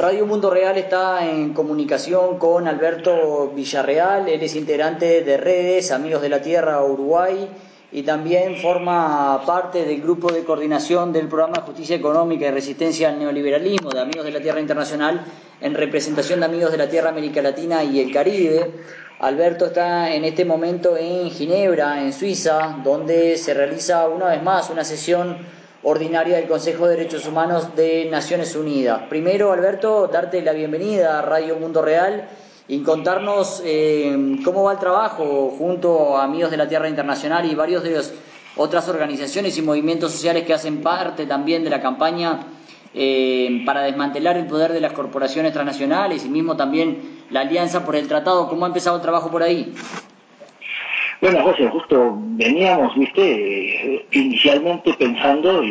Radio Mundo Real está en comunicación con Alberto Villarreal, él es integrante de Redes Amigos de la Tierra Uruguay y también forma parte del grupo de coordinación del programa de Justicia Económica y Resistencia al Neoliberalismo de Amigos de la Tierra Internacional en representación de Amigos de la Tierra América Latina y el Caribe. Alberto está en este momento en Ginebra, en Suiza, donde se realiza una vez más una sesión ordinaria del Consejo de Derechos Humanos de Naciones Unidas. Primero, Alberto, darte la bienvenida a Radio Mundo Real y contarnos cómo va el trabajo junto a Amigos de la Tierra Internacional y varios de las otras organizaciones y movimientos sociales que hacen parte también de la campaña para desmantelar el poder de las corporaciones transnacionales y mismo también la Alianza por el Tratado. ¿Cómo ha empezado el trabajo por ahí? Bueno, José, justo veníamos, inicialmente pensando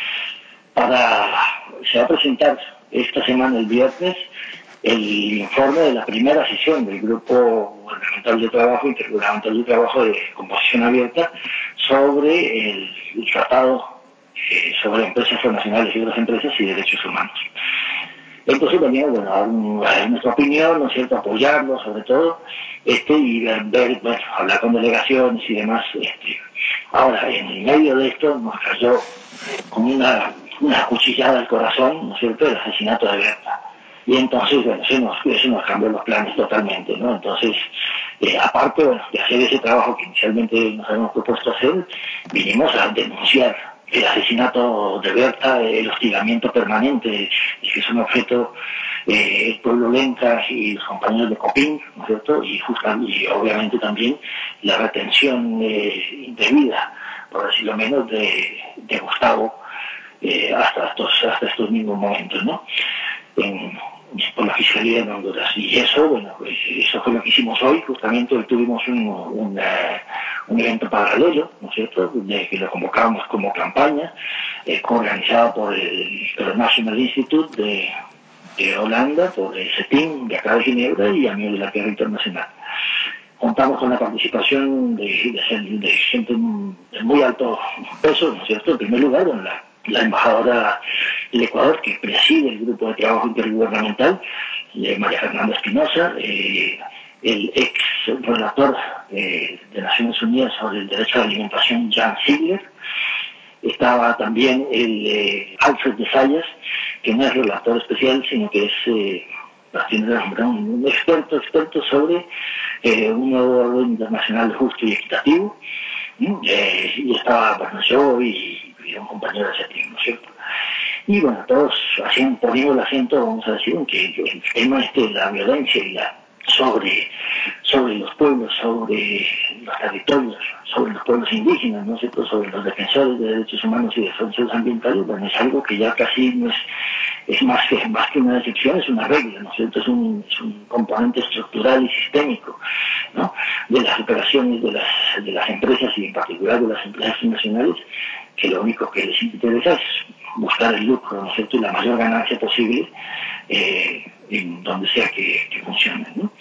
se va a presentar esta semana, el viernes, el informe de la primera sesión del Grupo Gubernamental de Trabajo, Intergubernamental de Trabajo de Composición Abierta, sobre el Tratado sobre Empresas Transnacionales y otras empresas y derechos humanos. Entonces veníamos a dar nuestra opinión, ¿no es cierto?, apoyarlo sobre todo, y hablar con delegaciones y demás. Ahora, en el medio de esto nos cayó como una cuchillada al corazón, ¿no es cierto?, el asesinato de Berta. Y entonces, eso nos cambió los planes totalmente, ¿no? Entonces, aparte, de hacer ese trabajo que inicialmente nos habíamos propuesto hacer, vinimos a denunciar el asesinato de Berta, el hostigamiento permanente, que es un objeto el pueblo Lenca y los compañeros de Copín, ¿no es cierto? Y obviamente también la retención indebida, por decirlo menos, de Gustavo hasta estos mismos momentos, ¿no? Por la Fiscalía de Honduras. Y eso, eso fue lo que hicimos hoy. Justamente hoy tuvimos un evento paralelo, ¿no es cierto?, que lo convocábamos como campaña, organizado por el International Institute de Holanda, por el CETIN de acá de Ginebra y Amigos de la Tierra Internacional. Contamos con la participación de gente de muy alto peso, ¿no es cierto? En primer lugar, la embajadora del Ecuador, que preside el grupo de trabajo intergubernamental, María Fernanda Espinosa, el ex relator de Naciones Unidas sobre el derecho a la alimentación, Jan Ziegler. Estaba también el Alfred de Sayas, que no es relator especial, sino que es un experto sobre un nuevo orden internacional justo y equitativo. Y estaba, yo y un compañero de ese tiempo, ¿no es cierto? Y todos poniendo el acento, vamos a decir, en que el tema la violencia y sobre los pueblos, sobre los territorios, sobre los pueblos indígenas, ¿no es cierto?, sobre los defensores de derechos humanos y defensores ambientales, es algo que ya casi no es más que una excepción, es una regla, ¿no es cierto?, es un componente estructural y sistémico, ¿no?, de las operaciones de las empresas y en particular de las empresas nacionales, que lo único que les interesa es buscar el lucro, ¿no es cierto?, y la mayor ganancia posible en donde sea que funcione, ¿no?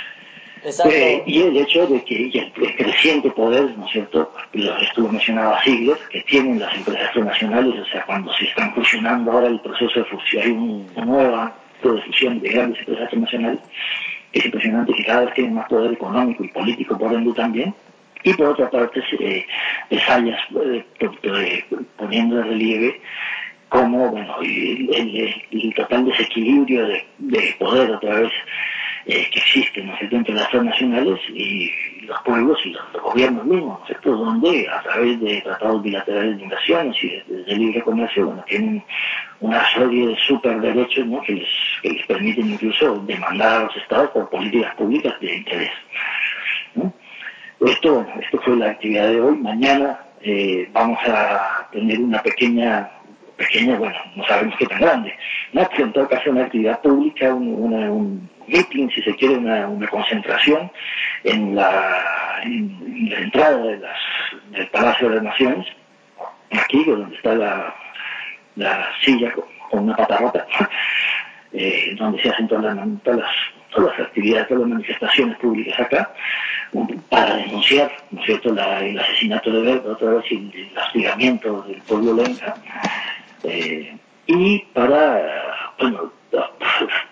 Y el hecho de que el creciente poder, ¿no es cierto?, lo estuvo mencionado Ziegler, que tienen las empresas transnacionales, o sea, cuando se están fusionando ahora el proceso de fusión, hay una nueva de fusión de grandes empresas transnacionales, es impresionante que cada vez tienen más poder económico y político, por ende también. Y por otra parte, Sayas poniendo de relieve cómo el total desequilibrio de poder otra vez que existe, ¿no es cierto?, entre las transnacionales y los pueblos y los gobiernos mismos, ¿no es cierto?, donde a través de tratados bilaterales de inversiones y de libre comercio, tienen una serie de superderechos, ¿no?, que les permiten incluso demandar a los estados por políticas públicas de interés, ¿no? Esto fue la actividad de hoy. Mañana vamos a tener una pequeña, no sabemos qué tan grande, ¿no?, pero en todo caso una actividad pública, un meeting, si se quiere, una concentración en la entrada del Palacio de las Naciones, aquí donde está la silla con una pata rota, donde se hacen todas las actividades, todas las manifestaciones públicas acá, para denunciar, ¿no es cierto?, el asesinato de Berta, otra vez el hostigamiento del pueblo Lenca, y para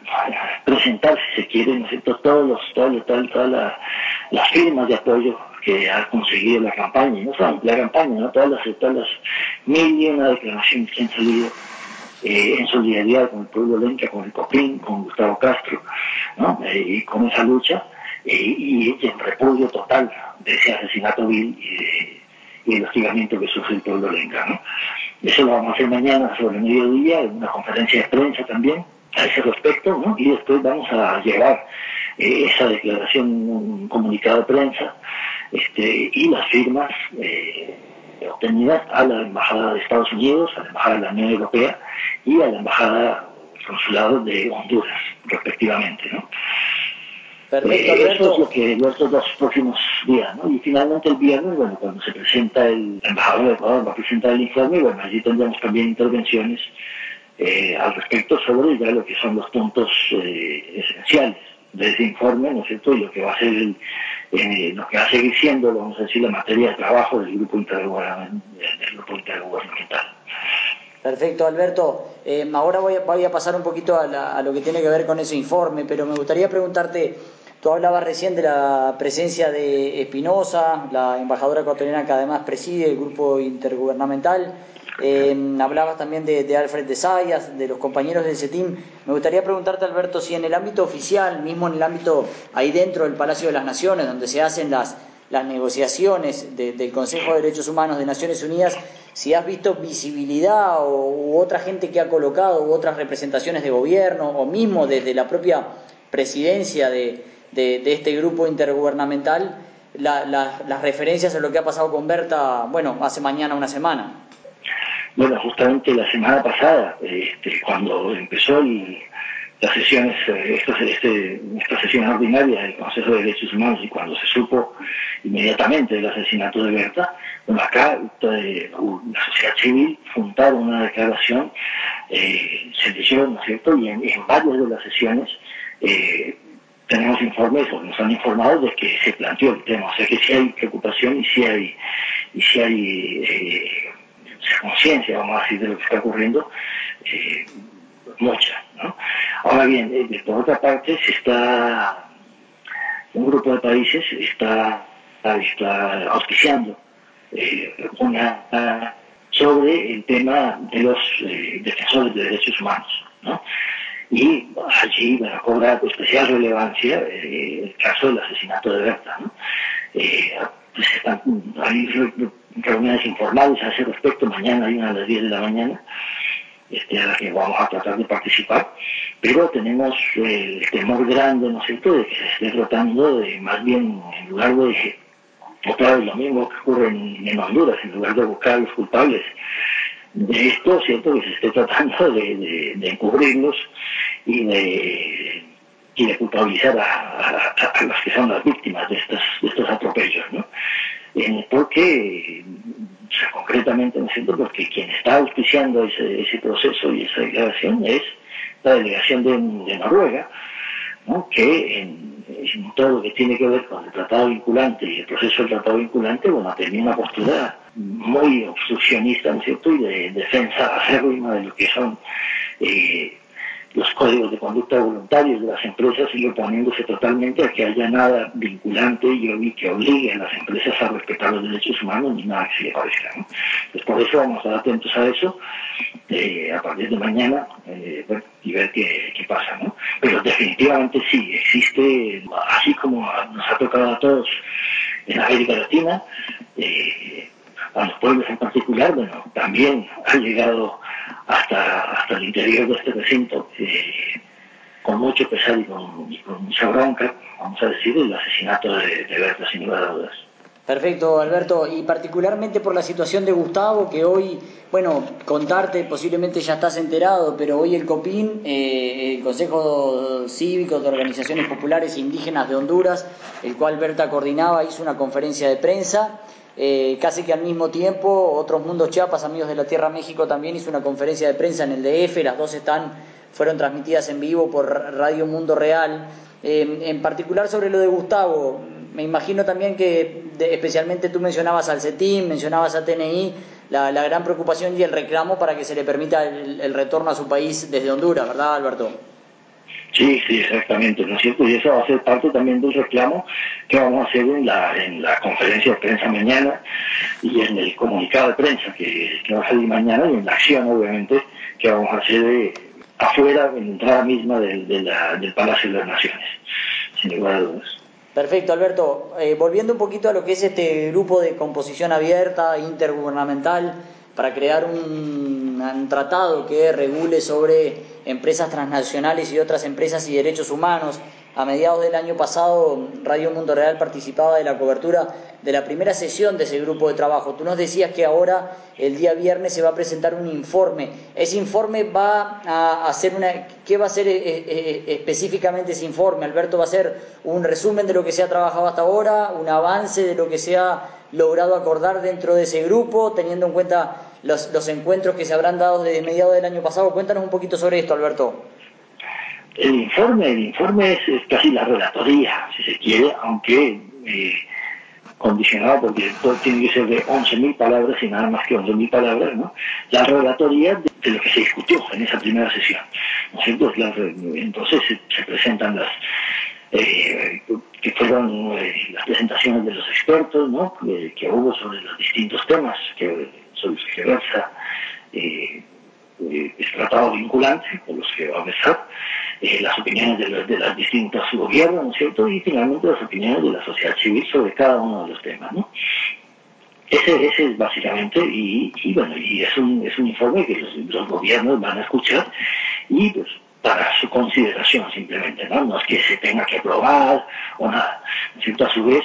presentar, si se quiere, ¿no es cierto?, todas las firmas de apoyo que ha conseguido la campaña, y no solamente la campaña, ¿no?, todas las mil y una declaraciones que han salido en solidaridad con el pueblo lenca, con el COPIN, con Gustavo Castro, ¿no?, y con esa lucha, y en repudio total de ese asesinato vil y el hostigamiento que sufre el pueblo lenca, ¿no? Eso lo vamos a hacer mañana sobre el mediodía, en una conferencia de prensa también, a ese respecto, ¿no? Y después vamos a llevar esa declaración, un comunicado de prensa, y las firmas obtenidas a la Embajada de Estados Unidos, a la Embajada de la Unión Europea y a la Embajada Consulado de Honduras, respectivamente, ¿no? Perfecto, Alberto. Eso es lo que estos dos próximos días, ¿no? Y finalmente el viernes, bueno, cuando se presenta el embajador de Ecuador, va a presentar el informe, bueno, allí tendremos también intervenciones al respecto sobre ya lo que son los puntos esenciales de ese informe, ¿no es cierto?, y lo que va a ser lo que va a seguir siendo, vamos a decir, la materia de trabajo del grupo intergubernamental. Perfecto, Alberto. Ahora voy a pasar un poquito a lo que tiene que ver con ese informe, pero me gustaría preguntarte, tú hablabas recién de la presencia de Espinosa, la embajadora ecuatoriana que además preside el grupo intergubernamental. Hablabas también de Alfred de Zayas, de los compañeros del CETIM. Me gustaría preguntarte, Alberto, si en el ámbito oficial, mismo en el ámbito ahí dentro del Palacio de las Naciones, donde se hacen las negociaciones del Consejo de Derechos Humanos de Naciones Unidas, si has visto visibilidad u otra gente que ha colocado, u otras representaciones de gobierno, o mismo desde la propia presidencia de este grupo intergubernamental, las referencias a lo que ha pasado con Berta, bueno, hace mañana una semana. Bueno, justamente la semana pasada, cuando empezó las sesiones, esta sesión ordinaria del Consejo de Derechos Humanos, y cuando se supo inmediatamente del asesinato de Berta, bueno, acá la sociedad civil juntaron una declaración, se leyó, ¿no es cierto?, y en varias de las sesiones tenemos informes, o nos han informado de que se planteó el tema, o sea que sí hay preocupación y sí hay conciencia, vamos a decir, de lo que está ocurriendo, mucha, ¿no? Ahora bien, por otra parte, un grupo de países está auspiciando sobre el tema de los defensores de derechos humanos, ¿no? Y allí, bueno, cobra especial relevancia el caso del asesinato de Berta, ¿no? Hay reuniones informales a ese respecto. Mañana hay una a las 10 de la mañana, a la que vamos a tratar de participar, pero tenemos el temor grande, ¿no es cierto?, de que se esté tratando de, más bien, en lugar de, otra vez lo mismo que ocurre en Honduras, en lugar de buscar a los culpables de esto, ¿cierto?, que se esté tratando de encubrirlos y de culpabilizar a las que son las víctimas de estos atropellos, ¿no? Porque, o sea, concretamente, ¿no es cierto?, porque quien está auspiciando ese proceso y esa declaración es la delegación de Noruega, ¿no?, que en todo lo que tiene que ver con el tratado vinculante y el proceso del tratado vinculante, bueno, tenía una postura muy obstruccionista, ¿no es cierto?, y de defensa acérrima de lo que son los códigos de conducta voluntarios de las empresas, y oponiéndose totalmente a que haya nada vinculante y que obligue a las empresas a respetar los derechos humanos, ni nada que se le parezca, ¿no? Pues por eso vamos a estar atentos a eso a partir de mañana, bueno, y ver qué pasa, ¿no? Pero definitivamente sí, existe, así como nos ha tocado a todos en América Latina, a los pueblos en particular, bueno, también ha llegado hasta el interior de este recinto, con mucho pesar y con mucha bronca, vamos a decir, el asesinato de Berta, sin lugar a dudas. Perfecto, Alberto, y particularmente por la situación de Gustavo, que hoy, bueno, contarte, posiblemente ya estás enterado, pero hoy el COPIN, el Consejo Cívico de Organizaciones Populares e Indígenas de Honduras, el cual Berta coordinaba, hizo una conferencia de prensa. Casi que al mismo tiempo, Otros Mundos Chiapas, Amigos de la Tierra México, también hizo una conferencia de prensa en el DF. Las dos fueron transmitidas en vivo por Radio Mundo Real. En particular sobre lo de Gustavo, me imagino también que especialmente tú mencionabas al CETIM, mencionabas a TNI, la gran preocupación y el reclamo para que se le permita el retorno a su país desde Honduras, ¿verdad, Alberto? Sí, sí, exactamente, ¿no es cierto? Y eso va a ser parte también del reclamo que vamos a hacer en la conferencia de prensa mañana y en el comunicado de prensa que va a salir mañana y en la acción, obviamente, que vamos a hacer afuera, en la entrada misma del Palacio de las Naciones, sin lugar a dudas. Perfecto, Alberto. Volviendo un poquito a lo que es este grupo de composición abierta, intergubernamental, para crear un tratado que regule sobre empresas transnacionales y otras empresas y derechos humanos. A mediados del año pasado, Radio Mundo Real participaba de la cobertura de la primera sesión de ese grupo de trabajo. Tú nos decías que ahora, el día viernes, se va a presentar un informe. Ese informe va a hacer ¿Qué va a ser específicamente ese informe, Alberto? ¿Va a ser un resumen de lo que se ha trabajado hasta ahora, un avance de lo que se ha logrado acordar dentro de ese grupo, teniendo en cuenta los encuentros que se habrán dado desde mediados del año pasado? Cuéntanos un poquito sobre esto, Alberto. El informe es casi la relatoría, si se quiere, aunque condicionado porque todo tiene que ser de 11.000 palabras y nada más que 11.000 palabras, ¿no? La relatoría de lo que se discutió en esa primera sesión, ¿no es cierto? Entonces se presentan que fueron las presentaciones de los expertos, ¿no? Que hubo sobre los distintos temas sobre los que versa el tratado vinculante, por los que va a versar, las opiniones de las distintos gobiernos, ¿no es cierto? Y finalmente las opiniones de la sociedad civil sobre cada uno de los temas, ¿no? Ese es básicamente, y bueno, y es un informe que los gobiernos van a escuchar y pues para su consideración simplemente, ¿no? No es que se tenga que aprobar o nada, ¿no es cierto? A su vez,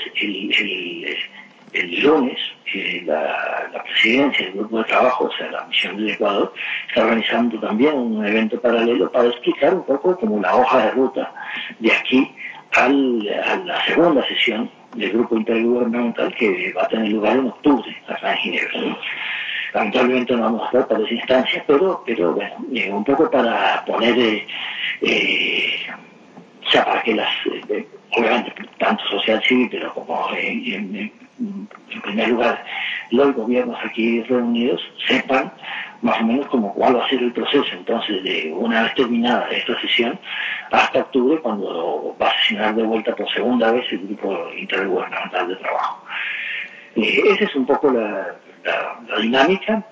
el lunes, la presidencia del grupo de trabajo, o sea, la misión del Ecuador, está organizando también un evento paralelo para explicar un poco como la hoja de ruta de aquí a la segunda sesión del grupo intergubernamental que va a tener lugar en octubre, acá en Ginebra, ¿no? Lamentablemente no vamos a estar para esa instancia, pero bueno, un poco para poner, o sea, para que obviamente, tanto sociedad civil, pero como en primer lugar los gobiernos aquí reunidos sepan más o menos como cuál va a ser el proceso. Entonces, una vez terminada esta sesión, hasta octubre, cuando va a sesionar de vuelta por segunda vez el grupo intergubernamental de trabajo. Esa es un poco la dinámica.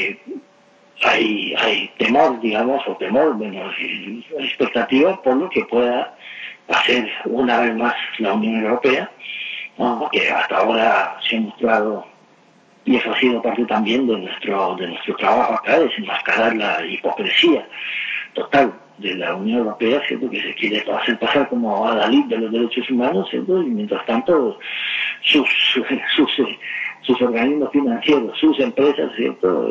Hay temor, digamos, bueno, expectativa por lo que pueda hacer una vez más la Unión Europea, ¿no? Que hasta ahora se ha mostrado, y eso ha sido parte también de nuestro trabajo acá, desenmascarar la hipocresía total de la Unión Europea, ¿cierto? Que se quiere hacer pasar como adalid de los derechos humanos, ¿cierto? Y mientras tanto sus organismos financieros, sus empresas, ¿cierto?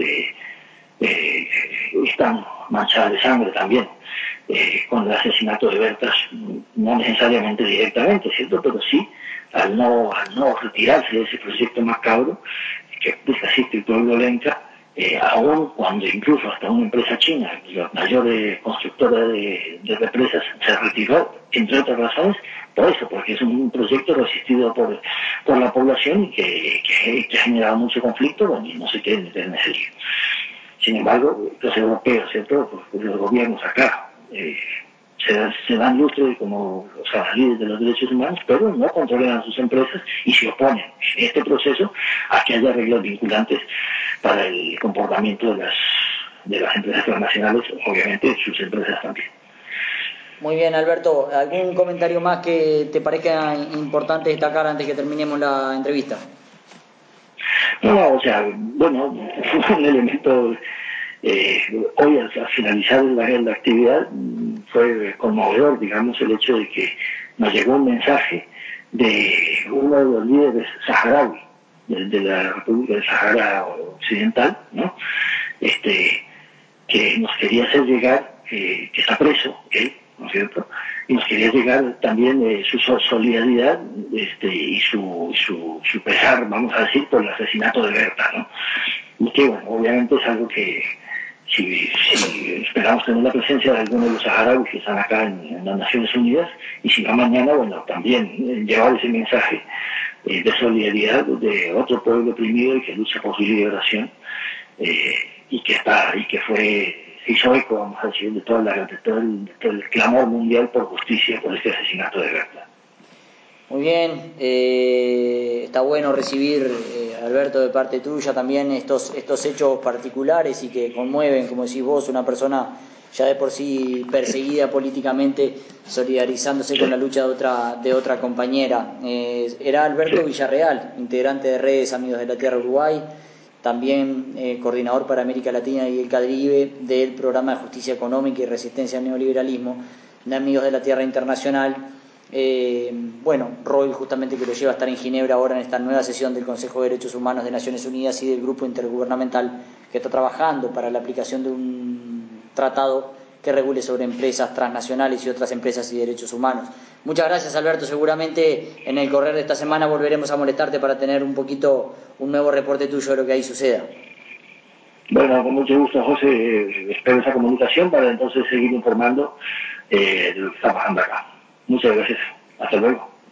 Están manchadas de sangre también, con el asesinato de Bertas, no necesariamente directamente, ¿cierto? Pero sí al no retirarse de ese proyecto macabro que asiste el pueblo lenca, aún cuando incluso hasta una empresa china, la mayor constructora de represas, se retiró, entre otras razones, por eso, porque es un proyecto resistido por la población y que ha generado mucho conflicto, bueno, y no se quiere meter en ese lío. Sin embargo, los europeos, ¿cierto? Los gobiernos acá se dan lustre como los adalides de los derechos humanos, pero no controlan a sus empresas y se oponen en este proceso a que haya reglas vinculantes para el comportamiento de las empresas transnacionales, obviamente sus empresas también. Muy bien, Alberto. ¿Algún comentario más que te parezca importante destacar antes que terminemos la entrevista? No, o sea, bueno, un elemento, hoy al finalizar la actividad fue conmovedor, digamos, el hecho de que nos llegó un mensaje de uno de los líderes saharaui, de la República del Sahara Occidental, ¿no? Que nos quería hacer llegar, que está preso, él, ¿no es cierto? Y nos quería llegar también su solidaridad y su pesar, vamos a decir, por el asesinato de Berta, ¿no? Y que, bueno, obviamente es algo que si esperamos tener la presencia de algunos de los saharauis que están acá en las Naciones Unidas, y si no mañana, bueno, también llevar ese mensaje de solidaridad de otro pueblo oprimido y que lucha por su liberación, y que fue hizo eco, vamos a decir, de todo el clamor mundial por justicia por este asesinato de Berta. Muy bien, está bueno recibir, Alberto, de parte tuya también estos hechos particulares y que conmueven, como decís vos, una persona ya de por sí perseguida políticamente, solidarizándose con la lucha de otra compañera. Era Alberto Villarreal, integrante de Redes Amigos de la Tierra Uruguay, también coordinador para América Latina y el Caribe del Programa de Justicia Económica y Resistencia al Neoliberalismo de Amigos de la Tierra Internacional. Rol justamente que lo lleva a estar en Ginebra ahora en esta nueva sesión del Consejo de Derechos Humanos de Naciones Unidas y del Grupo Intergubernamental que está trabajando para la aplicación de un tratado que regule sobre empresas transnacionales y otras empresas y derechos humanos. Muchas gracias, Alberto. Seguramente en el correr de esta semana volveremos a molestarte para tener un nuevo reporte tuyo de lo que ahí suceda. Bueno, con mucho gusto, José. Espero esa comunicación para entonces seguir informando de lo que está pasando acá. Muchas gracias. Hasta luego.